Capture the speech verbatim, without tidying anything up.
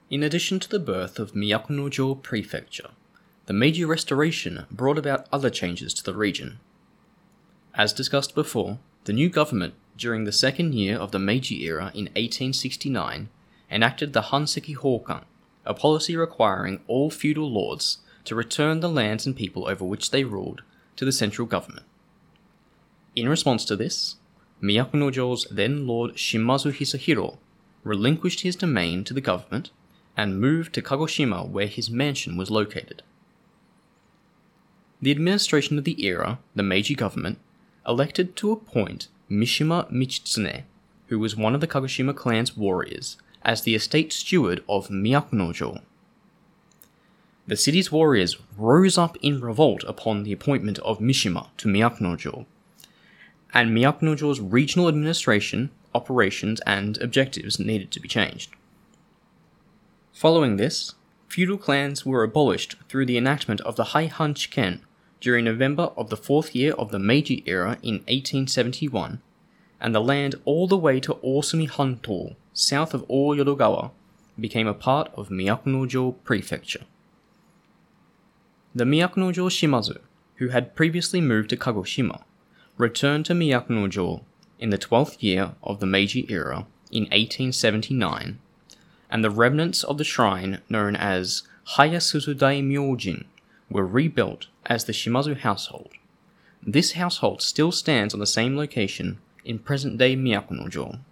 In addition to the birth of Myakunojo Prefecture, the Meiji Restoration brought about other changes to the region. As discussed before, the new government during the second year of the Meiji era in eighteen sixty-nine enacted the Hanseki Hokan, a policy requiring all feudal lords to return the lands and people over which they ruled to the central government. In response to this, Myakunojo's then Lord Shimazu Hisahiro relinquished his domain to the government and moved to Kagoshima where his mansion was located. The administration of the era, the Meiji government, elected to appoint Mishima Michitsune, who was one of the Kagoshima clan's warriors, as the estate steward of Myakunojo. The city's warriors rose up in revolt upon the appointment of Mishima to Myakunojo, and Myakunojo's regional administration, operations, and objectives needed to be changed. Following this, feudal clans were abolished through the enactment of the Heihan Chiken during November of the fourth year of the Meiji era in eighteen seventy-one, and the land all the way to Osumi Hantou, south of O-Yodogawa, became a part of Myakunojo Prefecture. The Myakunojo Shimazu, who had previously moved to Kagoshima, returned to Myakunojo in the twelfth year of the Meiji era in eighteen seventy-nine, and the remnants of the shrine known as Hayasuzudai Myojin were rebuilt as the Shimazu household. This household still stands on the same location in present-day Myakunojo.